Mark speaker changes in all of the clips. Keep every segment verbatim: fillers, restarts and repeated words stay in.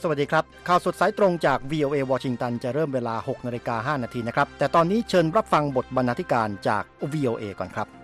Speaker 1: สวัสดีครับข่าวสดสายตรงจาก วี โอ เอ วอชิงตันจะเริ่มเวลา หกนาฬิกาห้านาทีนะครับแต่ตอนนี้เชิญรับฟังบทบรรณาธิการจาก วี โอ เอ ก่อนครับ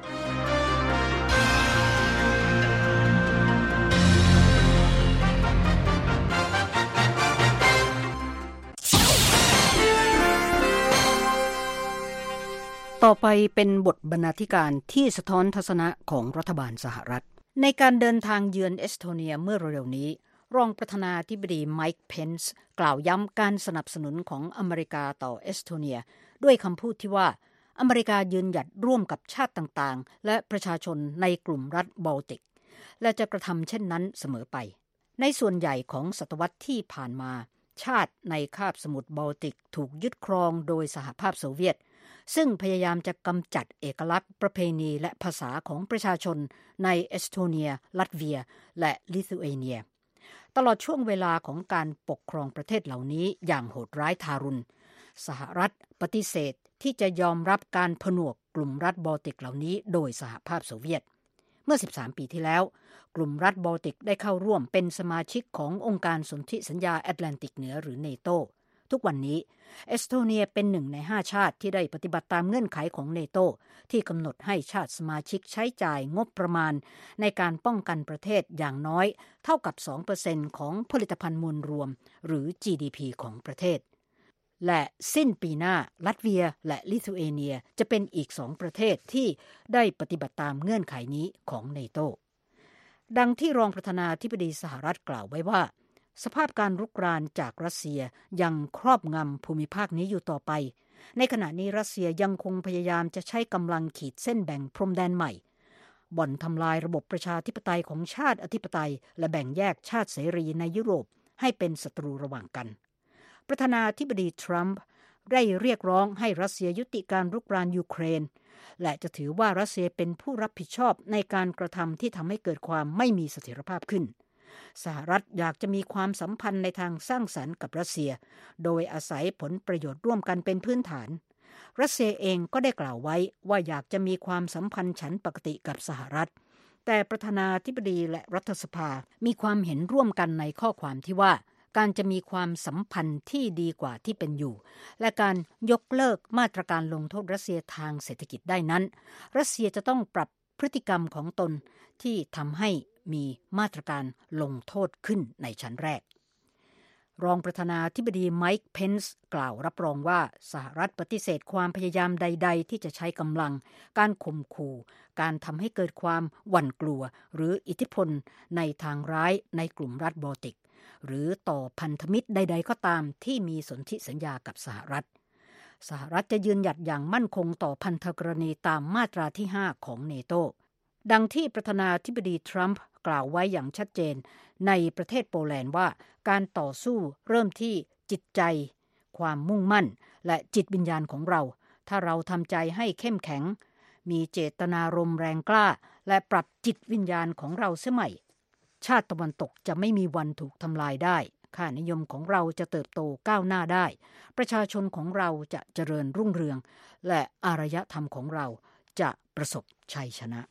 Speaker 2: ต่อไปเป็นบทบรรณาธิการที่สะท้อนทัศนะของรัฐบาลสหรัฐในการเดินทางเยือนเอสโตเนียเมื่อเร็วๆนี้รองประธานาธิบดีไมค์เพนซ์กล่าวย้ำการสนับสนุนของอเมริกาต่อเอสโตเนียด้วยคำพูดที่ว่าอเมริกายืนหยัดร่วมกับชาติต่างๆและประชาชนในกลุ่มรัฐบอลติกและจะกระทำเช่นนั้นเสมอไปในส่วนใหญ่ของศตวรรษที่ผ่านมาชาติในคาบสมุทรบอลติกถูกยึดครองโดยสหภาพโซเวียตซึ่งพยายามจะกำจัดเอกลักษณ์ประเพณีและภาษาของประชาชนในเอสโตเนียลัตเวียและลิทัวเนียตลอดช่วงเวลาของการปกครองประเทศเหล่านี้อย่างโหดร้ายทารุณสหรัฐปฏิเสธที่จะยอมรับการผนวกกลุ่มรัฐบอลติกเหล่านี้โดยสหภาพโซเวียตเมื่อสิบสามปีที่แล้วกลุ่มรัฐบอลติกได้เข้าร่วมเป็นสมาชิกขององค์การสนธิสัญญาแอตแลนติกเหนือหรือเนโตทุกวันนี้เอสโตเนียเป็นหนึ่งในห้าชาติที่ได้ปฏิบัติตามเงื่อนไขของเนโตที่กำหนดให้ชาติสมาชิกใช้จ่ายงบประมาณในการป้องกันประเทศอย่างน้อยเท่ากับ สองเปอร์เซ็นต์ ของผลิตภัณฑ์มวลรวมหรือ จี ดี พี ของประเทศและสิ้นปีหน้าลัตเวียและลิทัวเนียจะเป็นอีกสองประเทศที่ได้ปฏิบัติตามเงื่อนไขนี้ของเนโตดังที่รองประธานาธิบดีสหรัฐกล่าวไว้ว่าสภาพการรุกรานจากรัสเซียยังครอบงำภูมิภาคนี้อยู่ต่อไปในขณะนี้รัสเซียยังคงพยายามจะใช้กำลังขีดเส้นแบ่งพรมแดนใหม่บ่อนทำลายระบบประชาธิปไตยของชาติอธิปไตยและแบ่งแยกชาติเสรีในยุโรปให้เป็นศัตรูระหว่างกันประธานาธิบดีทรัมป์ได้เรียกร้องให้รัสเซียยุติการรุกรานยูเครนและจะถือว่ารัสเซียเป็นผู้รับผิดชอบในการกระทำที่ทำให้เกิดความไม่มีเสถียรภาพขึ้นสหรัฐอยากจะมีความสัมพันธ์ในทางสร้างสรรค์กับรัสเซียโดยอาศัยผลประโยชน์ร่วมกันเป็นพื้นฐานรัสเซียเองก็ได้กล่าวไว้ว่าอยากจะมีความสัมพันธ์ฉันปกติกับสหรัฐแต่ประธานาธิบดีและรัฐสภามีความเห็นร่วมกันในข้อความที่ว่าการจะมีความสัมพันธ์ที่ดีกว่าที่เป็นอยู่และการยกเลิกมาตรการลงโทษรัสเซียทางเศรษฐกิจได้นั้นรัสเซียจะต้องปรับพฤติกรรมของตนที่ทำให้มีมาตรการลงโทษขึ้นในชั้นแรกรองประธานาธิบดีไมค์เพนซ์กล่าวรับรองว่าสหรัฐปฏิเสธความพยายามใดๆที่จะใช้กำลังการข่มขู่การทำให้เกิดความหวั่นกลัวหรืออิทธิพลในทางร้ายในกลุ่มรัฐบอลติกหรือต่อพันธมิตรใดๆก็ตามที่มีสนธิสัญญากับสหรัฐสหรัฐจะยืนหยัดอย่างมั่นคงต่อพันธกรณีตามมาตราที่ห้าของเนโตดังที่ประธานาธิบดีทรัมป์กล่าวไว้อย่างชัดเจนในประเทศโปแลนด์ว่าการต่อสู้เริ่มที่จิตใจความมุ่งมั่นและจิตวิญญาณของเราถ้าเราทำใจให้เข้มแข็งมีเจตนารมณ์แรงกล้าและปรับจิตวิญญาณของเราเสียใหม่ชาติตะวันตกจะไม่มีวันถูกทำลายได้ค่านิยมของเราจะเติบโตก้าวหน้าได้ประชาชนของเราจะเจริญรุ่งเรืองและอารยธรรมของเราจะประสบชัยชนะ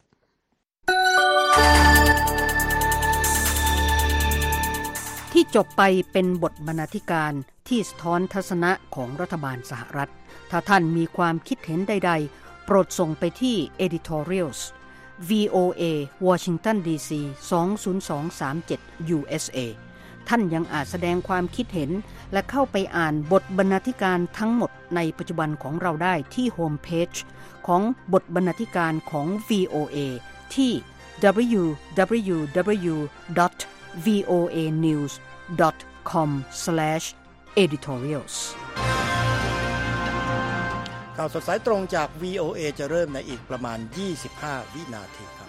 Speaker 2: ที่จบไปเป็นบทบรรณาธิการที่สะท้อนทัศนะของรัฐบาลสหรัฐถ้าท่านมีความคิดเห็นใดๆโปรดส่งไปที่ editorials วี โอ เอ Washington ดี ซี สอง ศูนย์ สอง สาม เจ็ด ยู เอส เอ ท่านยังอาจแสดงความคิดเห็นและเข้าไปอ่านบทบรรณาธิการทั้งหมดในปัจจุบันของเราได้ที่โฮมเพจของบทบรรณาธิการของ วี โอ เอ ที่ ดับเบิลยู ดับเบิลยู ดับเบิลยู ดอท วี โอ เอ นิวส์ ดอท คอม สแลช เอดิทอเรียลส์
Speaker 1: ข่าวสดสายตรงจาก วี โอ เอ จะเริ่มในอีกประมาณยี่สิบห้าวินาทีครับ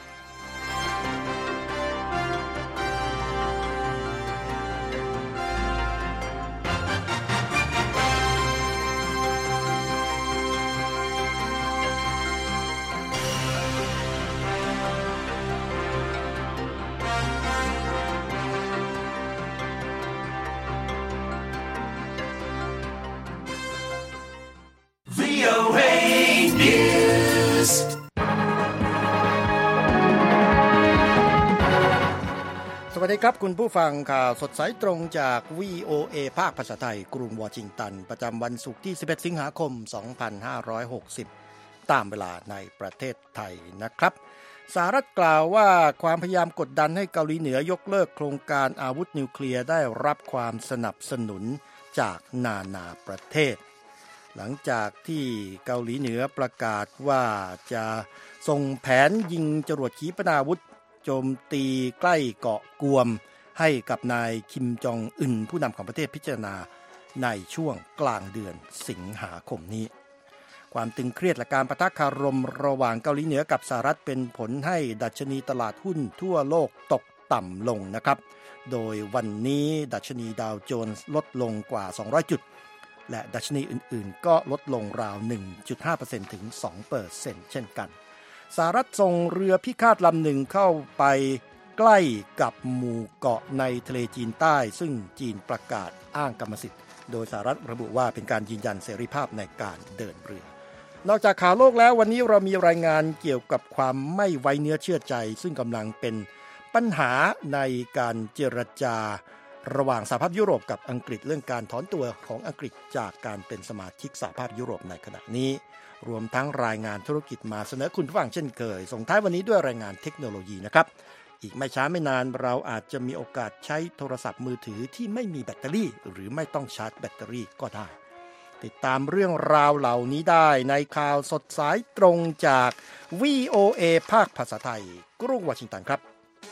Speaker 3: วี โอ เอ News
Speaker 1: สวัสสดีครับคุณผู้ฟังข่าวสดสายตรงจาก วี โอ เอ ภาคภาษาไทยกรุงวอชิงตันประจำวันศุกร์ที่สิบเอ็ดสิงหาคมสองพันห้าร้อยหกสิบตามเวลาในประเทศไทยนะครับสหรัฐกล่าวว่าความพยายามกดดันให้เกาหลีเหนือยกเลิกโครงการอาวุธนิวเคลียร์ได้รับความสนับสนุนจากนานาประเทศหลังจากที่เกาหลีเหนือประกาศว่าจะส่งแผนยิงจรวดขีปนาวุธโจมตีใกล้เกาะกวมให้กับนายคิมจองอึนผู้นำของประเทศพิจารณาในช่วงกลางเดือนสิงหาคมนี้ความตึงเครียดและการปะทะคารมระหว่างเกาหลีเหนือกับสหรัฐเป็นผลให้ดัชนีตลาดหุ้นทั่วโลกตกต่ำลงนะครับโดยวันนี้ดัชนีดาวโจนส์ลดลงกว่าสองร้อยจุดและดัชนีอื่นๆก็ลดลงราว หนึ่งจุดห้าเปอร์เซ็นต์ ถึง สองเปอร์เซ็นต์ เช่นกันสหรัฐส่งเรือพิฆาตลำหนึ่งเข้าไปใกล้กับหมู่เกาะในทะเลจีนใต้ซึ่งจีนประกาศอ้างกรรมสิทธิ์โดยสหรัฐระบุว่าเป็นการยืนยันเสรีภาพในการเดินเรือนอกจากข่าวโลกแล้ววันนี้เรามีรายงานเกี่ยวกับความไม่ไว้เนื้อเชื่อใจซึ่งกำลังเป็นปัญหาในการเจรจาระหว่างสหภาพยุโรปกับอังกฤษเรื่องการถอนตัวของอังกฤษจากการเป็นสมาชิกสหภาพยุโรปในขณะนี้รวมทั้งรายงานธุรกิจมาเสนอคุณผู้ฟังเช่นเคยส่งท้ายวันนี้ด้วยรายงานเทคโนโลยีนะครับอีกไม่ช้าไม่นานเราอาจจะมีโอกาสใช้โทรศัพท์มือถือที่ไม่มีแบตเตอรี่หรือไม่ต้องชาร์จแบตเตอรี่ก็ได้ติดตามเรื่องราวเหล่านี้ได้ในข่าวสดสายตรงจาก วี โอ เอ ภาคภาษาไทยกรุงวอชิงตันครับ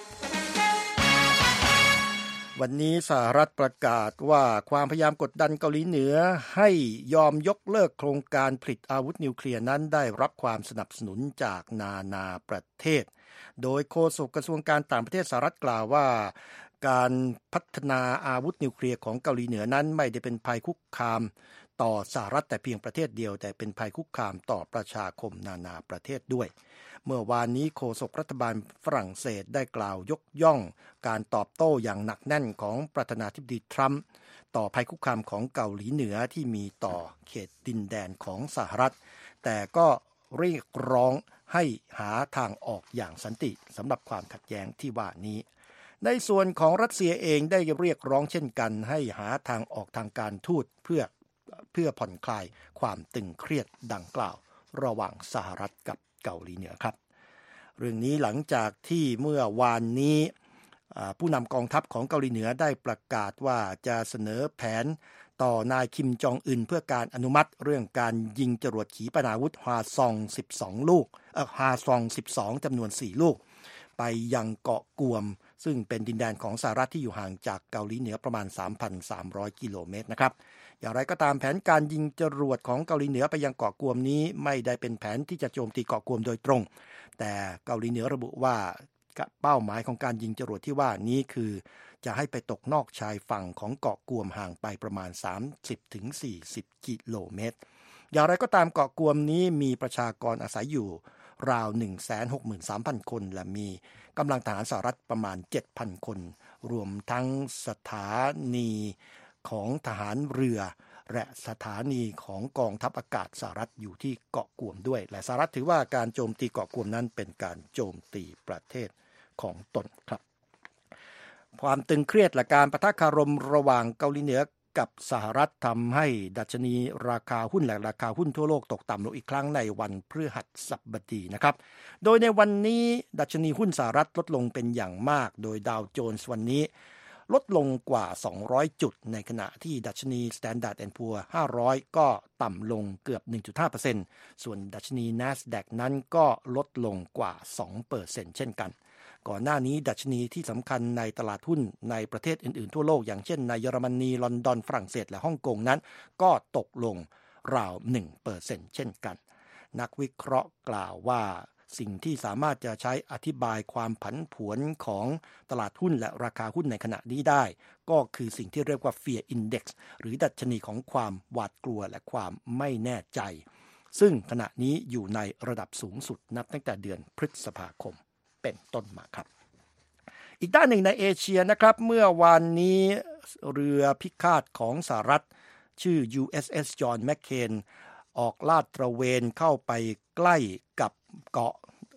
Speaker 1: วันนี้สหรัฐประกาศว่าความพยายามกดดันเกาหลีเหนือให้ยอมยกเลิกโครงการผลิตอาวุธนิวเคลียร์นั้นได้รับความสนับสนุนจากนานาประเทศโดยโฆษกกระทรวงการต่างประเทศสหรัฐกล่าวว่าการพัฒนาอาวุธนิวเคลียร์ของเกาหลีเหนือนั้นไม่ได้เป็นภัยคุกคามต่อสหรัฐแต่เพียงประเทศเดียวแต่เป็นภัยคุกคามต่อประชาคมนานาประเทศด้วยเมื่อวานนี้โฆษกรัฐบาลฝรั่งเศสได้กล่าวยกย่องการตอบโต้อย่างหนักแน่นของประธานาธิบดีทรัมป์ต่อภัยคุกคามของเกาหลีเหนือที่มีต่อเขตดินแดนของสหรัฐแต่ก็เรียกร้องให้หาทางออกอย่างสันติสำหรับความขัดแย้งที่ว่านี้ในส่วนของรัสเซียเองได้เรียกร้องเช่นกันให้หาทางออกทางการทูตเพื่อเพื่อผ่อนคลายความตึงเครียดดังกล่าวระหว่างสหรัฐกับเกาหลีเหนือครับเรื่องนี้หลังจากที่เมื่อวานนี้ผู้นำกองทัพของเกาหลีเหนือได้ประกาศว่าจะเสนอแผนต่อนายคิมจองอึนเพื่อการอนุมัติเรื่องการยิงจรวดขีปนาวุธฮวาซองสิบสองลูกเอ่อฮวาซองสิบสองจำนวนสี่ลูกไปยังเกาะกวมซึ่งเป็นดินแดนของสหรัฐที่อยู่ห่างจากเกาหลีเหนือประมาณ สามพันสามร้อย กิโลเมตรนะครับอย่างไรก็ตามแผนการยิงจรวดของเกาหลีเหนือไปยังเกาะกวมนี้ไม่ได้เป็นแผนที่จะโจมตีเกาะกวมโดยตรงแต่เกาหลีเหนือระบุว่าเป้าหมายของการยิงจรวดที่ว่านี้คือจะให้ไปตกนอกชายฝั่งของเกาะกวมห่างไปประมาณ สามสิบถึงสี่สิบ กิโลเมตรอย่างไรก็ตามเกาะกวมนี้มีประชากรอาศัยอยู่ราว หนึ่งแสนหกหมื่นสามพัน คนและมีกำลังทหารสหรัฐประมาณ เจ็ดพัน คนรวมทั้งสถานีของทหารเรือและสถานีของกองทัพอากาศสหรัฐอยู่ที่เกาะกวมด้วยและสหรัฐถือว่าการโจมตีเกาะกวมนั้นเป็นการโจมตีประเทศของตนครับความตึงเครียดและการปะทะคารมระหว่างเกาหลีเหนือกับสหรัฐทำให้ดัชนีราคาหุ้นและราคาหุ้นทั่วโลกตกต่ำลงอีกครั้งในวันพฤหัสบดีนะครับโดยในวันนี้ดัชนีหุ้นสหรัฐลดลงเป็นอย่างมากโดยดาวโจนส์วันนี้ลดลงกว่าสองร้อยจุดในขณะที่ดัชนี Standard แอนด์ Poor's ห้าร้อยก็ต่ำลงเกือบ หนึ่งจุดห้าเปอร์เซ็นต์ ส่วนดัชนี NASDAQ นั้นก็ลดลงกว่า สองเปอร์เซ็นต์ เช่นกันก่อนหน้านี้ดัชนีที่สำคัญในตลาดหุ้นในประเทศอื่นๆทั่วโลกอย่างเช่นในเยอรมนีลอนดอนฝรั่งเศสและฮ่องกงนั้นก็ตกลงราว หนึ่งเปอร์เซ็นต์ เช่นกันนักวิเคราะห์กล่าวว่าสิ่งที่สามารถจะใช้อธิบายความผันผวนของตลาดหุ้นและราคาหุ้นในขณะนี้ได้ก็คือสิ่งที่เรียกว่า Fear Index หรือดัชนีของความหวาดกลัวและความไม่แน่ใจซึ่งขณะนี้อยู่ในระดับสูงสุดนับตั้งแต่เดือนพฤษภาคมเป็นต้นมาครับอีกด้านหนึ่งในเอเชียนะครับเมื่อวานนี้เรือพิฆาตของสหรัฐชื่อ ยู เอส เอส John McCain ออกลาดตระเวนเข้าไปใกล้กับเกาะ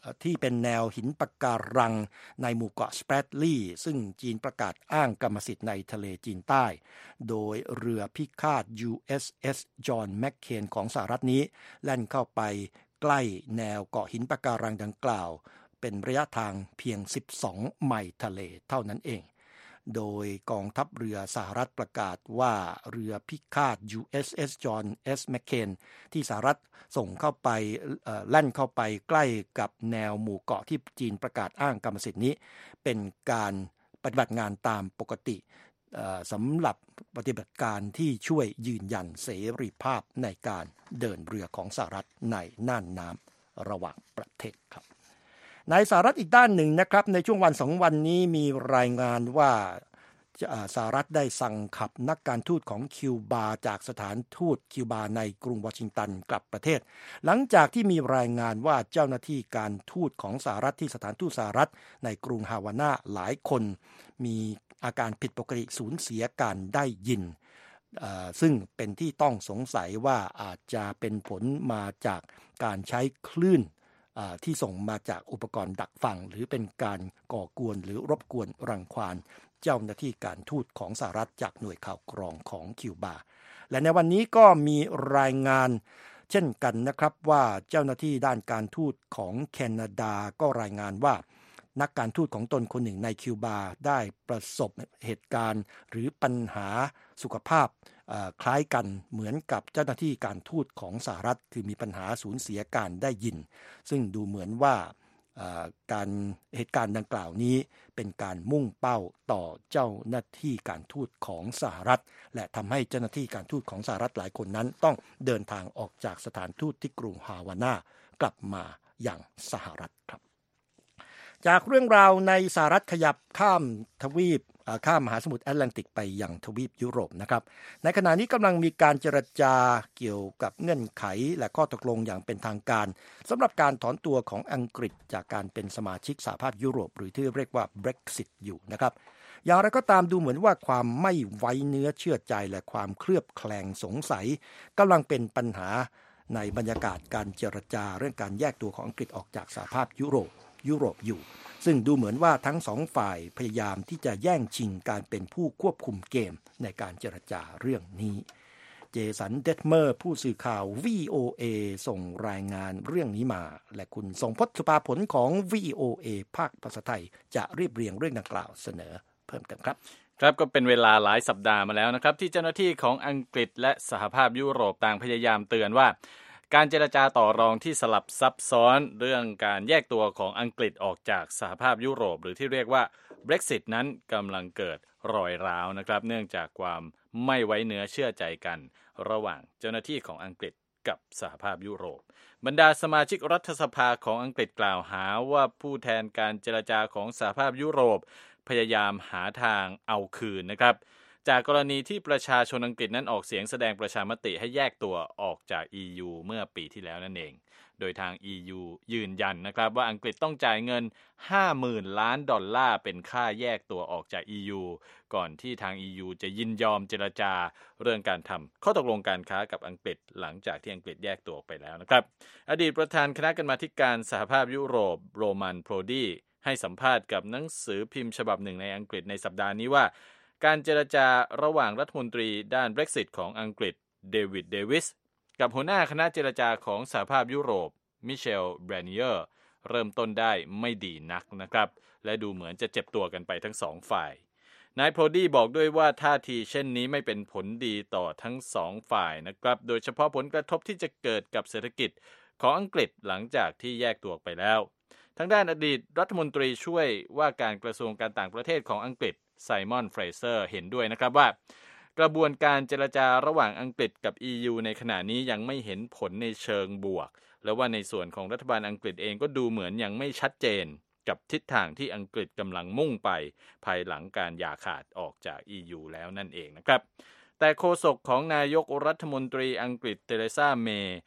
Speaker 1: ที่เป็นแนวหินปะการังในหมู่เกาะสเปรดลีย์ซึ่งจีนประกาศอ้างกรรมสิทธิ์ในทะเลจีนใต้โดยเรือพิฆาต ยู เอส เอส John McCain ของสหรัฐนี้แล่นเข้าไปใกล้แนวเกาะหินปะการังดังกล่าวเป็นระยะทางเพียงสิบสองไมล์ทะเลเท่านั้นเองโดยกองทัพเรือสหรัฐประกาศว่าเรือพิฆาต ยู เอส เอส John S. McCain ที่สหรัฐส่งเข้าไปแล่นเข้าไปใกล้กับแนวหมู่เกาะที่จีนประกาศอ้างกรรมสิทธิ์นี้เป็นการปฏิบัติงานตามปกติสำหรับปฏิบัติการที่ช่วยยืนยันเสรีภาพในการเดินเรือของสหรัฐในน่านน้ำระหว่างประเทศครับในสหรัฐอีกด้านหนึ่งนะครับในช่วงวันสองวันนี้มีรายงานว่าสหรัฐได้สั่งขับนักการทูตของคิวบาจากสถานทูตคิวบาในกรุงวอชิงตันกลับประเทศหลังจากที่มีรายงานว่าเจ้าหน้าที่การทูตของสหรัฐที่สถานทูตสหรัฐในกรุงฮาวาน่าหลายคนมีอาการผิดปกติสูญเสียการได้ยินซึ่งเป็นที่ต้องสงสัยว่าอาจจะเป็นผลมาจากการใช้คลื่นที่ส่งมาจากอุปกรณ์ดักฟังหรือเป็นการก่อกวนหรือรบกวนรังควานเจ้าหน้าที่การทูตของสหรัฐจากหน่วยข่าวกรองของคิวบาและในวันนี้ก็มีรายงานเช่นกันนะครับว่าเจ้าหน้าที่ด้านการทูตของแคนาดาก็รายงานว่านักการทูตของตนคนหนึ่งในคิวบาได้ประสบเหตุการณ์หรือปัญหาสุขภาพคล้ายกันเหมือนกับเจ้าหน้าที่การทูตของสหรัฐคือมีปัญหาสูญเสียการได้ยินซึ่งดูเหมือนว่าการเหตุการณ์ดังกล่าวนี้เป็นการมุ่งเป้าต่อเจ้าหน้าที่การทูตของสหรัฐและทำให้เจ้าหน้าที่การทูตของสหรัฐหลายคนนั้นต้องเดินทางออกจากสถานทูตที่กรุงฮาวาน่ากลับมาอย่างสหรัฐครับจากเรื่องราวในสหรัฐขยับข้ามทวีปข้ามมหาสมุทรแอตแลนติกไปยังทวีปยุโรปนะครับในขณะนี้กำลังมีการเจรจาเกี่ยวกับเงื่อนไขและข้อตกลงอย่างเป็นทางการสำหรับการถอนตัวของอังกฤษจากการเป็นสมาชิกสหภาพยุโรปหรือที่เรียกว่า Brexit อยู่นะครับอย่างไรก็ตามดูเหมือนว่าความไม่ไว้เนื้อเชื่อใจและความเคลือบแคลงสงสัยกำลังเป็นปัญหาในบรรยากาศการเจรจาเรื่องการแยกตัวของอังกฤษออกจากสหภาพยุโรปยุโรปอยู่ซึ่งดูเหมือนว่าทั้งสองฝ่ายพยายามที่จะแย่งชิงการเป็นผู้ควบคุมเกมในการเจรจาเรื่องนี้เจสันเดทเมอร์ผู้สื่อข่าว วี โอ เอ ส่งรายงานเรื่องนี้มาและคุณทรงพจน์ สุภาผลของ วี โอ เอ ภาคภาษาไทยจะเรียบเรียงเรื่องดังกล่าวเสนอเพิ่มเติมครับ
Speaker 4: ครับก็เป็นเวลาหลายสัปดาห์มาแล้วนะครับที่เจ้าหน้าที่ของอังกฤษและสหภาพยุโรปต่างพยายามเตือนว่าการเจรจาต่อรองที่สลับซับซ้อนเรื่องการแยกตัวของอังกฤษออกจากสหภาพยุโรปหรือที่เรียกว่า Brexit นั้นกำลังเกิดรอยร้าวนะครับเนื่องจากความไม่ไว้เนื้อเชื่อใจกันระหว่างเจ้าหน้าที่ของอังกฤษกับสหภาพยุโรปบรรดาสมาชิกรัฐสภาของอังกฤษกล่าวหาว่าผู้แทนการเจรจาของสหภาพยุโรปพยายามหาทางเอาคืนนะครับจากกรณีที่ประชาชนอังกฤษนั้นออกเสียงแสดงประชามติให้แยกตัวออกจาก อี ยู เมื่อปีที่แล้วนั่นเองโดยทาง อี ยู ยืนยันนะครับว่าอังกฤษต้องจ่ายเงิน ห้าหมื่น ล้านดอลลาร์เป็นค่าแยกตัวออกจาก อี ยู ก่อนที่ทาง อี ยู จะยินยอมเจรจาเรื่องการทำข้อตกลงการค้ากับอังกฤษหลังจากที่อังกฤษแยกตัวออกไปแล้วนะครับอดีตประธานคณะกรรมาธิการสหภาพยุโรปโรมันโพรดีให้สัมภาษณ์กับหนังสือพิมพ์ฉบับหนึ่งในอังกฤษในสัปดาห์นี้ว่าการเจรจาระหว่างรัฐมนตรีด้าน Brexit ของอังกฤษเดวิดเดวิสกับหัวหน้าคณะเจรจาของสหภาพยุโรปมิเชลแบรเนียร์เริ่มต้นได้ไม่ดีนักนะครับและดูเหมือนจะเจ็บตัวกันไปทั้งสองฝ่ายนายโพรดี้บอกด้วยว่าท่าทีเช่นนี้ไม่เป็นผลดีต่อทั้งสองฝ่ายนะครับโดยเฉพาะผลกระทบที่จะเกิดกับเศรษฐกิจของอังกฤษหลังจากที่แยกตัวไปแล้วทางด้านอดีตรัฐมนตรีช่วยว่าการกระทรวงการต่างประเทศของอังกฤษไซมอนเฟรเซอร์เห็นด้วยนะครับว่ากระบวนการเจรจาระหว่างอังกฤษกับ อี ยู ในขณะนี้ยังไม่เห็นผลในเชิงบวกและว่าในส่วนของรัฐบาลอังกฤษเองก็ดูเหมือนยังไม่ชัดเจนกับทิศทางที่อังกฤษกำลังมุ่งไปภายหลังการอย่าขาดออกจาก อี ยู แล้วนั่นเองนะครับแต่โฆษกของนายกรัฐมนตรีอังกฤษเทเรซาเมย์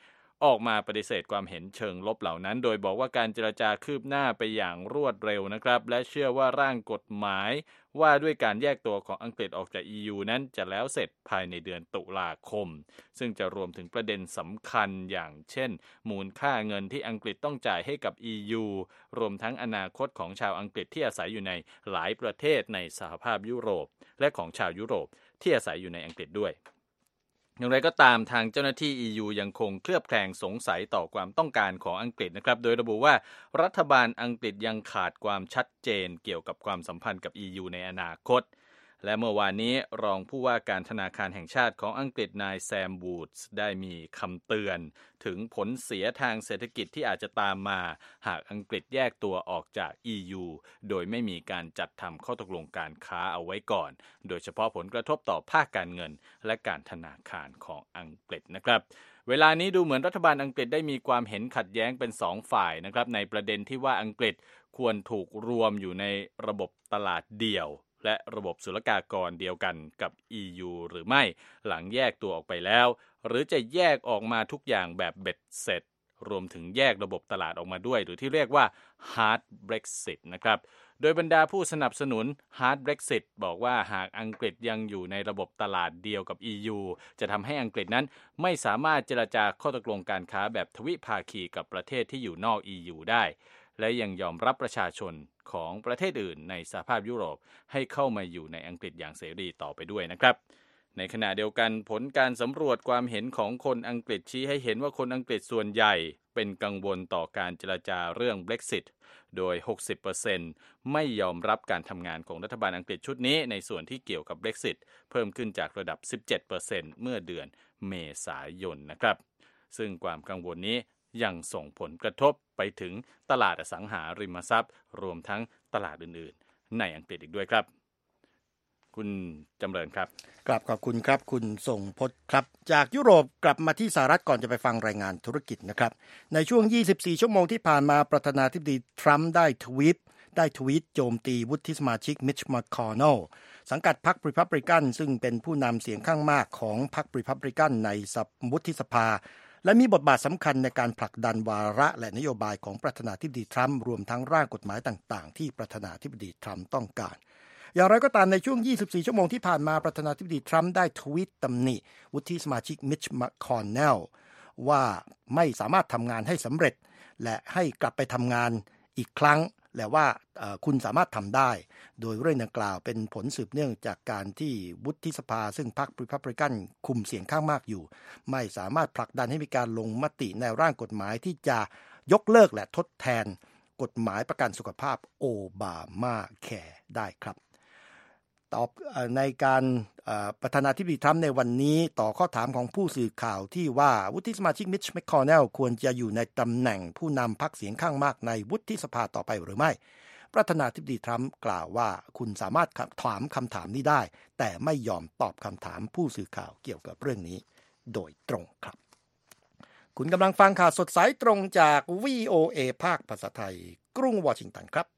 Speaker 4: ออกมาปฏิเสธความเห็นเชิงลบเหล่านั้นโดยบอกว่าการเจรจาคืบหน้าไปอย่างรวดเร็วนะครับและเชื่อว่าร่างกฎหมายว่าด้วยการแยกตัวของอังกฤษออกจาก อี ยู นั้นจะแล้วเสร็จภายในเดือนตุลาคมซึ่งจะรวมถึงประเด็นสำคัญอย่างเช่นมูลค่าเงินที่อังกฤษต้องจ่ายให้กับ อี ยู รวมทั้งอนาคตของชาวอังกฤษที่อาศัยอยู่ในหลายประเทศในสหภาพยุโรปและของชาวยุโรปที่อาศัยอยู่ในอังกฤษด้วยอย่างไรก็ตามทางเจ้าหน้าที่ อี ยู ยังคงเคลือบแคลงสงสัยต่อความต้องการของอังกฤษนะครับโดยระบุว่ารัฐบาลอังกฤษยังขาดความชัดเจนเกี่ยวกับความสัมพันธ์กับ อี ยู ในอนาคตและเมื่อวานนี้รองผู้ว่าการธนาคารแห่งชาติของอังกฤษนายแซมวูดส์ได้มีคำเตือนถึงผลเสียทางเศรษฐกิจที่อาจจะตามมาหากอังกฤษแยกตัวออกจาก อี ยู โดยไม่มีการจัดทำข้อตกลงการค้าเอาไว้ก่อนโดยเฉพาะผลกระทบต่อภาคการเงินและการธนาคารของอังกฤษนะครับเวลานี้ดูเหมือนรัฐบาลอังกฤษได้มีความเห็นขัดแย้งเป็นสองฝ่ายนะครับในประเด็นที่ว่าอังกฤษควรถูกรวมอยู่ในระบบตลาดเดี่ยวและระบบศุลกากรเดียวกันกับ อี ยู หรือไม่หลังแยกตัวออกไปแล้วหรือจะแยกออกมาทุกอย่างแบบเบ็ดเสร็จรวมถึงแยกระบบตลาดออกมาด้วยหรือที่เรียกว่า Hard Brexit นะครับโดยบรรดาผู้สนับสนุน Hard Brexit บอกว่าหากอังกฤษยังอยู่ในระบบตลาดเดียวกับ อี ยู จะทำให้อังกฤษนั้นไม่สามารถเจรจาข้อตกลงการค้าแบบทวิภาคีกับประเทศที่อยู่นอก อี ยู ได้และยังยอมรับประชาชนของประเทศอื่นในสหภาพยุโรปให้เข้ามาอยู่ในอังกฤษอย่างเสรีต่อไปด้วยนะครับในขณะเดียวกันผลการสำรวจความเห็นของคนอังกฤษชี้ให้เห็นว่าคนอังกฤษส่วนใหญ่เป็นกังวลต่อการเจรจาเรื่อง Brexit โดย หกสิบเปอร์เซ็นต์ ไม่ยอมรับการทำงานของรัฐบาลอังกฤษชุดนี้ในส่วนที่เกี่ยวกับ Brexit เพิ่มขึ้นจากระดับ สิบเจ็ดเปอร์เซ็นต์ เมื่อเดือนเมษายนนะครับซึ่งความกังวลนี้ยังส่งผลกระทบไปถึงตลาดอสังหาริมทรัพย์รวมทั้งตลาดอื่นๆในอังกฤษอีกด้วยครับคุณจำเริญครับ
Speaker 1: กลับขอบคุณครับคุณส่งพจน์ครับจากยุโรปกลับมาที่สหรัฐก่อนจะไปฟังรายงานธุรกิจนะครับในช่วงยี่สิบสี่ชั่วโมงที่ผ่านมาประธานาธิบดีทรัมป์ได้ทวีตได้ทวีตโจมตีวุฒิสมาชิกมิชแมคคอนเนลสังกัดพรรครีพับลิกันซึ่งเป็นผู้นำเสียงข้างมากของพรรครีพับลิกันในวุฒิสภาและมีบทบาทสำคัญในการผลักดันวาระและนโยบายของประธานาธิบดีทรัมป์รวมทั้งร่างกฎหมายต่างๆที่ประธานาธิบดีทรัมป์ต้องการอย่างไรก็ตามในช่วงยี่สิบสี่ชั่วโมงที่ผ่านมาประธานาธิบดีทรัมป์ได้ทวีตตำหนิวุฒิสมาชิกมิชแมคคอนเนลว่าไม่สามารถทำงานให้สำเร็จและให้กลับไปทำงานอีกครั้งและว่าคุณสามารถทำได้โดยเรื่องดังกล่าวเป็นผลสืบเนื่องจากการที่วุฒิสภาซึ่งพรรครีพับลิกันคุมเสียงข้างมากอยู่ไม่สามารถผลักดันให้มีการลงมติในร่างกฎหมายที่จะยกเลิกและทดแทนกฎหมายประกันสุขภาพโอบามาแคร์ได้ครับตอบในการประธานาธิบดีทรัมป์ในวันนี้ต่อข้อถามของผู้สื่อข่าวที่ว่าวุฒิสมาชิกมิชแมคคอนเนลควรจะอยู่ในตำแหน่งผู้นำพรรคเสียงข้างมากในวุฒิสภาต่อไปหรือไม่ประธานาธิบดีทรัมป์กล่าวว่าคุณสามารถถามคำถามนี้ได้แต่ไม่ยอมตอบคำถามผู้สื่อข่าวเกี่ยวกับเรื่องนี้โดยตรงครับคุณกำลังฟังข่าวสดสายตรงจาก วี โอ เอ ภาคภาษาไทยกรุงวอชิงตันครับ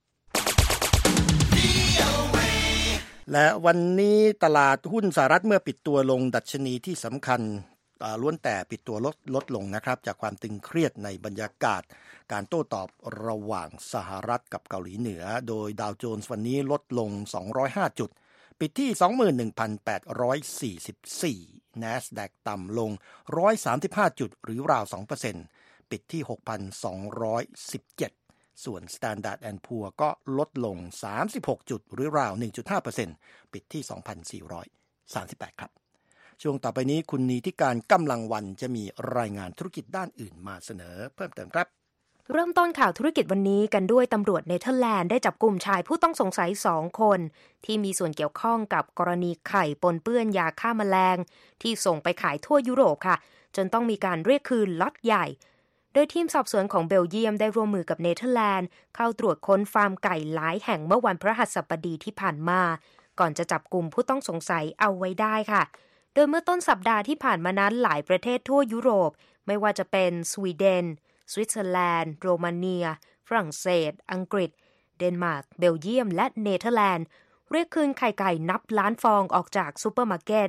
Speaker 1: และวันนี้ตลาดหุ้นสหรัฐเมื่อปิดตัวลงดัชนีที่สำคัญล้วนแต่ปิดตัวลดลดลงนะครับจากความตึงเครียดในบรรยากาศการโต้ตอบระหว่างสหรัฐกับเกาหลีเหนือโดยดาวโจนส์วันนี้ลดลงสองร้อยห้าจุดปิดที่ สองหมื่นหนึ่งพันแปดร้อยสี่สิบสี่ NASDAQ ต่ำลงหนึ่งร้อยสามสิบห้าจุดหรือราว สองเปอร์เซ็นต์ ปิดที่ หกพันสองร้อยสิบเจ็ดส่วน Standard แอนด์ พูร์ ก็ลดลงสามสิบหกจุดหรือราว หนึ่งจุดห้าเปอร์เซ็นต์ ปิดที่ สองพันสี่ร้อยสามสิบแปด ครับช่วงต่อไปนี้คุณนีธิการกำลังวันจะมีรายงานธุรกิจด้านอื่นมาเสนอเพิ่มเติมครับ
Speaker 5: เริ่มต้นข่าวธุรกิจวันนี้กันด้วยตำรวจเนเธอร์แลนด์ได้จับกุมชายผู้ต้องสงสัยสองคนที่มีส่วนเกี่ยวข้องกับกรณีไข่ปนเปื้อนยาฆ่าแมลงที่ส่งไปขายทั่วยุโรปค่ะจนต้องมีการเรียกคืนล็อตใหญ่โดยทีมสอบสวนของเบลเยียมได้ร่วมมือกับเนเธอร์แลนด์เข้าตรวจค้นฟาร์มไก่หลายแห่งเมื่อวันพฤหัสบดีที่ผ่านมาก่อนจะจับกุมผู้ต้องสงสัยเอาไว้ได้ค่ะโดยเมื่อต้นสัปดาห์ที่ผ่านมานั้นหลายประเทศทั่วยุโรปไม่ว่าจะเป็นสวีเดนสวิตเซอร์แลนด์โรมาเนียฝรั่งเศสอังกฤษเดนมาร์กเบลเยียมและเนเธอร์แลนด์เรียกคืนไข่ไก่นับล้านฟองออกจากซูเปอร์มาร์เก็ต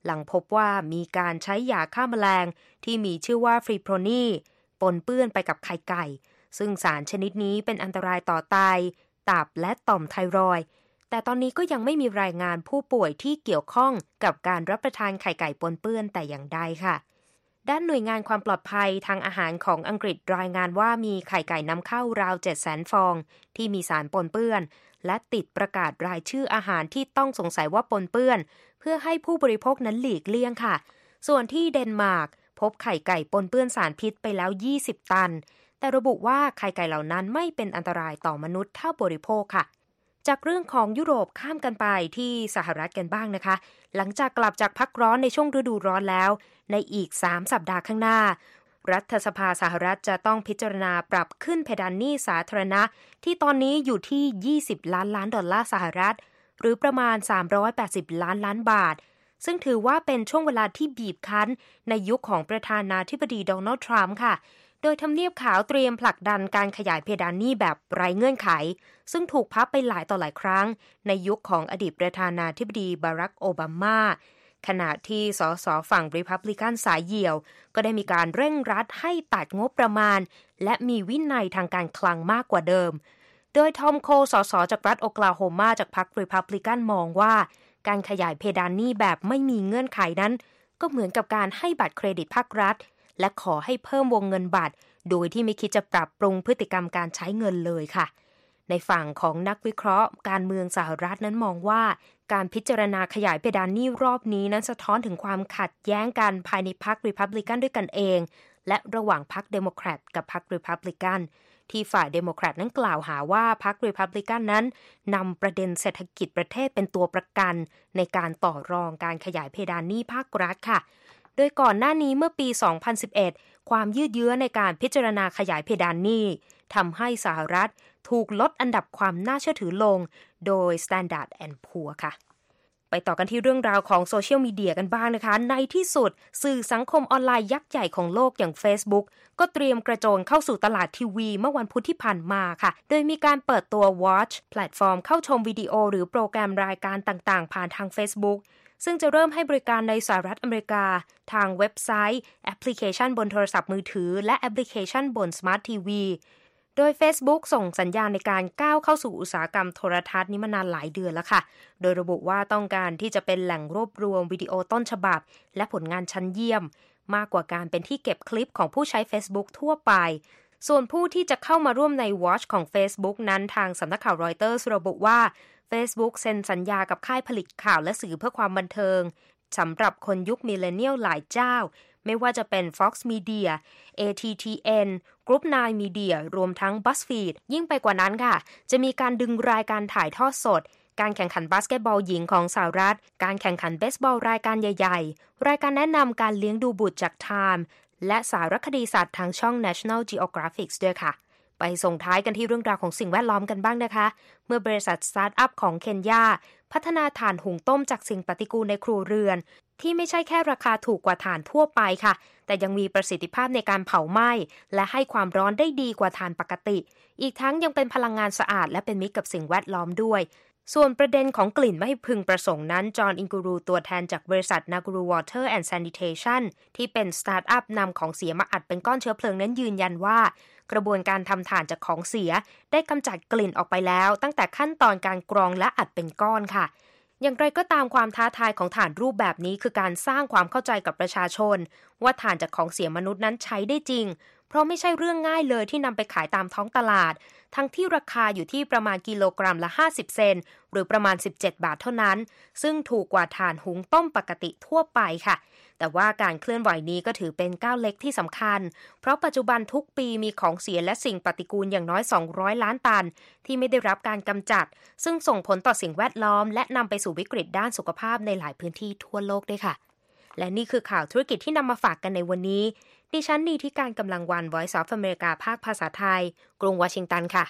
Speaker 5: หลังพบว่ามีการใช้ยาฆ่าแมลงที่มีชื่อว่าฟรีโพรนีปนเปื้อนไปกับไข่ไก่ซึ่งสารชนิดนี้เป็นอันตรายต่อไตตับและต่อมไทรอยด์แต่ตอนนี้ก็ยังไม่มีรายงานผู้ป่วยที่เกี่ยวข้องกับการรับประทานไข่ไก่ปนเปื้อนแต่อย่างใดค่ะด้านหน่วยงานความปลอดภัยทางอาหารของอังกฤษรายงานว่ามีไข่ไก่นำเข้าราว เจ็ดแสน ฟองที่มีสารปนเปื้อนและติดประกาศรายชื่ออาหารที่ต้องสงสัยว่าปนเปื้อนเพื่อให้ผู้บริโภคนั้นหลีกเลี่ยงค่ะส่วนที่เดนมาร์กพบไข่ไก่ปนเปื้อนสารพิษไปแล้วยี่สิบตันแต่ระบุว่าไข่ไก่เหล่านั้นไม่เป็นอันตรายต่อมนุษย์ถ้าบริโภคค่ะจากเรื่องของยุโรปข้ามกันไปที่สหรัฐกันบ้างนะคะหลังจากกลับจากพักร้อนในช่วงฤดูร้อนแล้วในอีกสามสัปดาห์ข้างหน้ารัฐสภาสหรัฐจะต้องพิจารณาปรับขึ้นเพดานหนี้สาธารณะที่ตอนนี้อยู่ที่ยี่สิบล้านล้านดอลลาร์สหรัฐหรือประมาณสามร้อยแปดสิบล้านล้านบาทซึ่งถือว่าเป็นช่วงเวลาที่บีบคั้นในยุคของประธานาธิบดีโดนัลด์ทรัมป์ค่ะโดยทำเนียบขาวเตรียมผลักดันการขยายเพดานหนี้แบบไร้เงื่อนไขซึ่งถูกพับไปหลายต่อหลายครั้งในยุคของอดีตประธานาธิบดีบารักโอบามาขณะที่สสฝั่งรีพับลิกันสายเหี่ยวก็ได้มีการเร่งรัดให้ตัดงบประมาณและมีวินัยทางการคลังมากกว่าเดิมโดยทอมโคสสจากรัฐโอคลาโฮมาจากพรรครีพับลิกันมองว่าการขยายเพดานหนี้แบบไม่มีเงื่อนไขนั้นก็เหมือนกับการให้บัตรเครดิตภาครัฐและขอให้เพิ่มวงเงินบัตรโดยที่ไม่คิดจะปรับปรุงพฤติกรรมการใช้เงินเลยค่ะในฝั่งของนักวิเคราะห์การเมืองสหรัฐนั้นมองว่าการพิจารณาขยายเพดานหนี้รอบนี้นั้นสะท้อนถึงความขัดแย้งกันภายในพรรครีพับลิกันด้วยกันเองและระหว่างพรรคเดโมแครตกับพรรครีพับลิกันที่ฝ่ายเดโมแครตนั้นกล่าวหาว่าพรรครีพับลิกันนั้นนำประเด็นเศรษฐกิจประเทศเป็นตัวประกันในการต่อรองการขยายเพดานหนี้ภาครัฐค่ะโดยก่อนหน้านี้เมื่อปีสองพันสิบเอ็ดความยืดเยื้อในการพิจารณาขยายเพดานหนี้ทำให้สหรัฐถูกลดอันดับความน่าเชื่อถือลงโดย Standard แอนด์ Poor ค่ะไปต่อกันที่เรื่องราวของโซเชียลมีเดียกันบ้างนะคะในที่สุดสื่อสังคมออนไลน์ยักษ์ใหญ่ของโลกอย่าง Facebook ก็เตรียมกระโจนเข้าสู่ตลาดทีวีเมื่อวันพุธที่ผ่านมาค่ะโดยมีการเปิดตัว Watch แพลตฟอร์มเข้าชมวิดีโอหรือโปรแกรมรายการต่างๆผ่านทาง Facebookซึ่งจะเริ่มให้บริการในสหรัฐอเมริกาทางเว็บไซต์แอปพลิเคชันบนโทรศัพท์มือถือและแอปพลิเคชันบนสมาร์ททีวีโดย Facebook ส่งสัญญาณในการก้าวเข้าสู่อุตสาหกรรมโทรทัศน์นี้มานานหลายเดือนแล้วค่ะโดยระบุว่าต้องการที่จะเป็นแหล่งรวบรวมวิดีโอต้นฉบับและผลงานชั้นเยี่ยมมากกว่าการเป็นที่เก็บคลิปของผู้ใช้ Facebook ทั่วไปส่วนผู้ที่จะเข้ามาร่วมใน Watch ของ Facebook นั้นทางสำนักข่าวรอยเตอร์สระบุว่า Facebook เซ็นสัญญากับค่ายผลิตข่าวและสื่อเพื่อความบันเทิงสำหรับคนยุคมิลเลนเนียลหลายเจ้าไม่ว่าจะเป็น Fox Media เอ ที ที เอ็น Group ไนน์ Media รวมทั้ง BuzzFeed ยิ่งไปกว่านั้นค่ะจะมีการดึงรายการถ่ายทอดสดการแข่งขันบาสเกตบอลหญิงของสหรัฐการแข่งขันเบสบอลรายการใหญ่ๆรายการแนะนำการเลี้ยงดูบุตรจาก Time และสารคดีสัตว์ทางช่อง National Geographic ด้วยค่ะไปส่งท้ายกันที่เรื่องราวของสิ่งแวดล้อมกันบ้างนะคะเมื่อบริษัทสตาร์ทอัพของเคนยาพัฒนาถ่านหุงต้มจากสิ่งปฏิกูลในครัวเรือนที่ไม่ใช่แค่ราคาถูกกว่าถ่านทั่วไปค่ะแต่ยังมีประสิทธิภาพในการเผาไหม้และให้ความร้อนได้ดีกว่าถ่านปกติอีกทั้งยังเป็นพลังงานสะอาดและเป็นมิตรกับสิ่งแวดล้อมด้วยส่วนประเด็นของกลิ่นไม่พึงประสงค์นั้นจอห์นอิงกูรูตัวแทนจากบริษัท Naguru Water and Sanitation ที่เป็นสตาร์ทอัพนำของเสียมาอัดเป็นก้อนเชื้อเพลิงนั้นยืนยันว่ากระบวนการทำถ่านจากของเสียได้กำจัดกลิ่นออกไปแล้วตั้งแต่ขั้นตอนการกรองและอัดเป็นก้อนค่ะอย่างไรก็ตามความท้าทายของถ่านรูปแบบนี้คือการสร้างความเข้าใจกับประชาชนว่าถ่านจากของเสียมนุษย์นั้นใช้ได้จริงเพราะไม่ใช่เรื่องง่ายเลยที่นำไปขายตามท้องตลาดทั้งที่ราคาอยู่ที่ประมาณกิโลกรัมละห้าสิบเซนต์หรือประมาณสิบเจ็ดบาทเท่านั้นซึ่งถูกกว่าถ่านหุงต้มปกติทั่วไปค่ะแต่ว่าการเคลื่อนไหวนี้ก็ถือเป็นก้าวเล็กที่สำคัญเพราะปัจจุบันทุกปีมีของเสียและสิ่งปฏิกูลอย่างน้อยสองร้อยล้านตันที่ไม่ได้รับการกำจัดซึ่งส่งผลต่อสิ่งแวดล้อมและนำไปสู่วิกฤตด้านสุขภาพในหลายพื้นที่ทั่วโลกด้วยค่ะและนี่คือข่าวธุรกิจที่นำมาฝากกันในวันนี้ดิฉันนีที่การกำลังวัน Voice of America ภาคภาษาไทยกรุงวอชิงตันค่ะ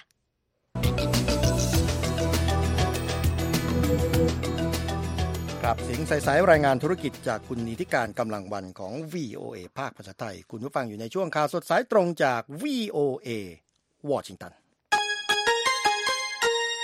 Speaker 1: ครับเสียงใสๆรายงานธุรกิจจากคุณนีที่การกำลังวันของ วี โอ เอ ภาคภาษาไทยคุณผู้ฟังอยู่ในช่วงข่าวสดสายตรงจาก วี โอ เอ วอชิงตัน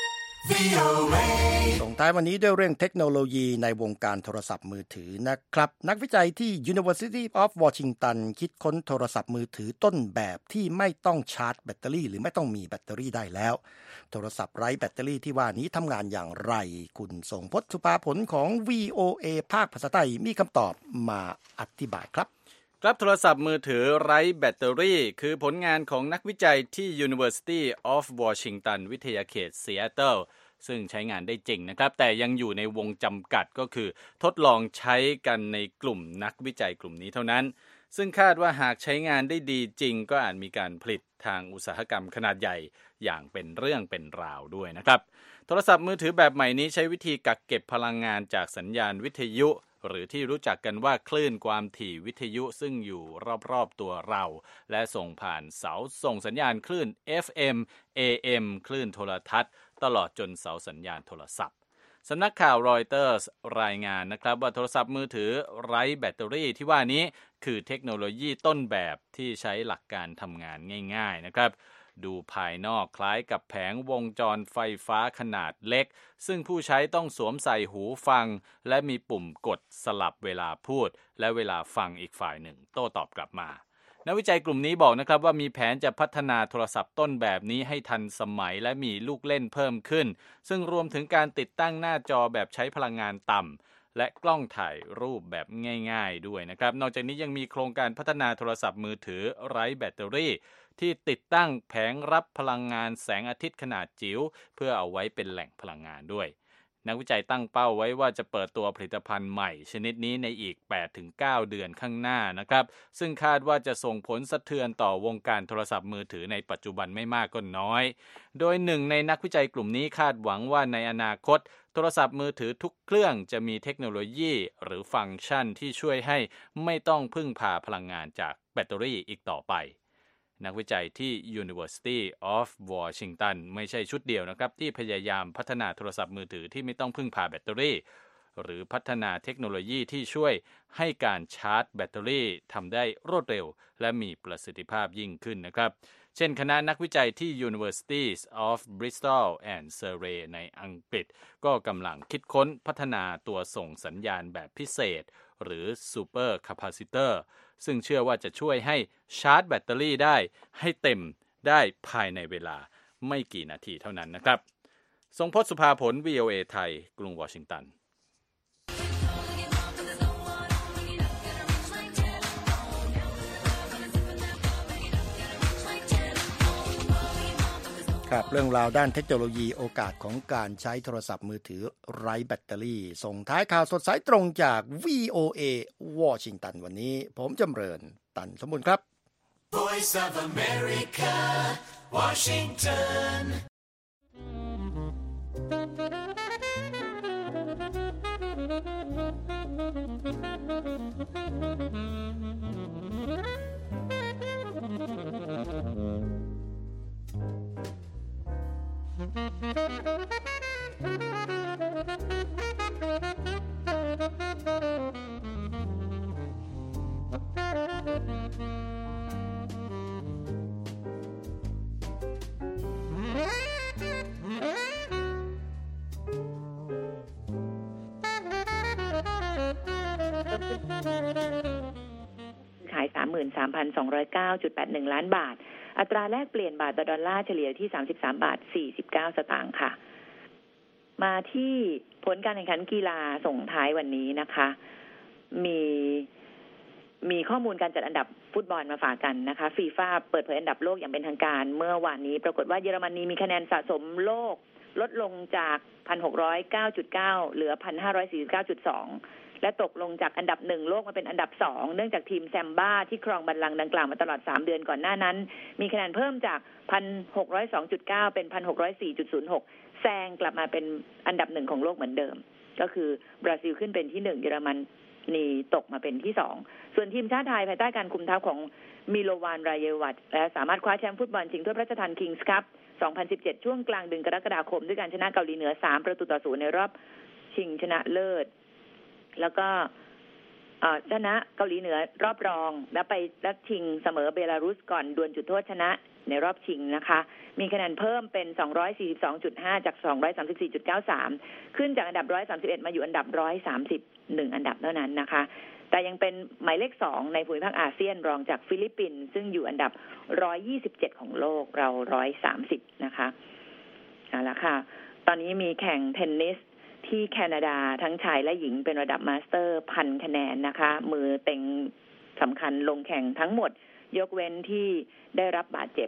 Speaker 1: ส่งท้ายวันนี้ด้วยเรื่องเทคโนโลยีในวงการโทรศัพท์มือถือนะครับนักวิจัยที่ University of Washington คิดค้นโทรศัพท์มือถือต้นแบบที่ไม่ต้องชาร์จแบตเตอรี่หรือไม่ต้องมีแบตเตอรี่ได้แล้วโทรศัพท์ไร้แบตเตอรี่ที่ว่านี้ทำงานอย่างไรคุณทรงพจน์ สุภาผลของ วี โอ เอ ภาคภาษาไทยมีคำตอบมาอธิบายครับ
Speaker 4: ครับโทรศัพท์มือถือไร้แบตเตอรี่คือผลงานของนักวิจัยที่ University of Washington วิทยาเขตซีแอตเทิลซึ่งใช้งานได้จริงนะครับแต่ยังอยู่ในวงจำกัดก็คือทดลองใช้กันในกลุ่มนักวิจัยกลุ่มนี้เท่านั้นซึ่งคาดว่าหากใช้งานได้ดีจริงก็อาจมีการผลิตทางอุตสาหกรรมขนาดใหญ่อย่างเป็นเรื่องเป็นราวด้วยนะครับโทรศัพท์มือถือแบบใหม่นี้ใช้วิธีกักเก็บพลังงานจากสัญญาณวิทยุหรือที่รู้จักกันว่าคลื่นความถี่วิทยุซึ่งอยู่รอบๆตัวเราและส่งผ่านเสาส่งสัญญาณคลื่น เอฟ เอ็ม เอ เอ็ม คลื่นโทรทัศน์ตลอดจนเสาสัญญาณโทรศัพท์สำนักข่าวรอยเตอร์สรายงานนะครับว่าโทรศัพท์มือถือไร้แบตเตอรี่ที่ว่านี้คือเทคโนโลยีต้นแบบที่ใช้หลักการทำงานง่ายๆนะครับดูภายนอกคล้ายกับแผงวงจรไฟฟ้าขนาดเล็กซึ่งผู้ใช้ต้องสวมใส่หูฟังและมีปุ่มกดสลับเวลาพูดและเวลาฟังอีกฝ่ายหนึ่งโต้ตอบกลับมานักวิจัยกลุ่มนี้บอกนะครับว่ามีแผนจะพัฒนาโทรศัพท์ต้นแบบนี้ให้ทันสมัยและมีลูกเล่นเพิ่มขึ้นซึ่งรวมถึงการติดตั้งหน้าจอแบบใช้พลังงานต่ำและกล้องถ่ายรูปแบบง่ายๆด้วยนะครับนอกจากนี้ยังมีโครงการพัฒนาโทรศัพท์มือถือไร้แบตเตอรี่ที่ติดตั้งแผงรับพลังงานแสงอาทิตย์ขนาดจิ๋วเพื่อเอาไว้เป็นแหล่งพลังงานด้วยนักวิจัยตั้งเป้าไว้ว่าจะเปิดตัวผลิตภัณฑ์ใหม่ชนิดนี้ในอีก แปดถึงเก้า เดือนข้างหน้านะครับซึ่งคาดว่าจะส่งผลสะเทือนต่อวงการโทรศัพท์มือถือในปัจจุบันไม่มากก็น้อยโดยหนึ่งในนักวิจัยกลุ่มนี้คาดหวังว่าในอนาคตโทรศัพท์มือถือทุกเครื่องจะมีเทคโนโลยีหรือฟังก์ชันที่ช่วยให้ไม่ต้องพึ่งพาพลังงานจากแบตเตอรี่อีกต่อไปนักวิจัยที่ University of Washington ไม่ใช่ชุดเดียวนะครับที่พยายามพัฒนาโทรศัพท์มือถือที่ไม่ต้องพึ่งพาแบตเตอรี่หรือพัฒนาเทคโนโลยีที่ช่วยให้การชาร์จแบตเตอรี่ทำได้รวดเร็วและมีประสิทธิภาพยิ่งขึ้นนะครับเช่นคณะนักวิจัยที่ Universities of Bristol and Surrey ในอังกฤษก็กำลังคิดค้นพัฒนาตัวส่งสัญญาณแบบพิเศษหรือ Super Capacitor ซึ่งเชื่อว่าจะช่วยให้ชาร์จแบตเตอรี่ได้ให้เต็มได้ภายในเวลาไม่กี่นาทีเท่านั้นนะครับทรงพจน์ สุภาผล วี โอ เอ ไทยกรุงวอชิงตัน
Speaker 1: ครับเรื่องราวด้านเทคโนโลยีโอกาสของการใช้โทรศัพท์มือถือไร้แบตเตอรี่ส่งท้ายข่าวสดสายตรงจาก วี โอ เอ วอชิงตันวันนี้ผมจำเริญตันสมบูรณ์ครับ
Speaker 3: Voice of America Washington
Speaker 6: ขาย สามหมื่นสามพันสองร้อยเก้าจุดแปดหนึ่ง ล้านบาทอัตราแลกเปลี่ยนบาทต่อดอลลาร์เฉลี่ยที่สามสิบสามบาทสี่สิบเก้าสตางค์ค่ะมาที่ผลการแข่งขันกีฬาส่งท้ายวันนี้นะคะมีมีข้อมูลการจัดอันดับฟุตบอลมาฝากกันนะคะฟีฟ่าเปิดเผยอันดับโลกอย่างเป็นทางการเมื่อวานนี้ปรากฏว่าเยอรมนีมีคะแนนสะสมโลกลดลงจาก หนึ่งพันหกร้อยเก้าจุดเก้า เหลือ หนึ่งพันห้าร้อยสี่สิบเก้าจุดสอง และตกลงจากอันดับหนึ่งโลกมาเป็นอันดับสองเนื่องจากทีมแซมบ้าที่ครองบัลลังก์ดังกล่าวมาตลอดสามเดือนก่อนหน้านั้นมีคะแนนเพิ่มจาก หนึ่งพันหกร้อยสองจุดเก้า เป็น หนึ่งพันหกร้อยสี่จุดศูนย์หก แซงกลับมาเป็นอันดับหนึ่งของโลกเหมือนเดิมก็คือบราซิลขึ้นเป็นที่หนึ่งเยอรมนีตกมาเป็นที่สองส่วนทีมชาติไทยภายใต้การคุมทัพของมิโลวานรายวัตและสามารถคว้าแชมป์ฟุตบอลชิงถ้วยพระราชทานคิงส์คัพสองพันสิบเจ็ดช่วงกลางเดือนกรกฎาคมด้วยการชนะเกาหลีเหนือสามประตูต่อศูนย์ในรอบชิงชนะเลิศแล้วก็ชนะเกาหลีเหนือรอบรองแล้วไปนัดชิงเสมอเบลารุสก่อนดวลจุดโทษชนะในรอบชิงนะคะมีคะแนนเพิ่มเป็น สองร้อยสี่สิบสองจุดห้า จาก สองร้อยสามสิบสี่จุดเก้าสาม ขึ้นจากอันดับหนึ่งร้อยสามสิบเอ็ดมาอยู่อันดับหนึ่งร้อยสามสิบเอ็ดอันดับเท่านั้นนะคะแต่ยังเป็นหมายเลขสองในภูมิภาคอาเซียนรองจากฟิลิปปินส์ซึ่งอยู่อันดับหนึ่งร้อยยี่สิบเจ็ดของโลกเราหนึ่งร้อยสามสิบนะคะเอาละค่ะตอนนี้มีแข่งเทนนิสที่แคนาดาทั้งชายและหญิงเป็นระดับมาสเตอร์พันคะแนนนะคะมือเต็งสำคัญลงแข่งทั้งหมดยกเว้นที่ได้รับบาดเจ็บ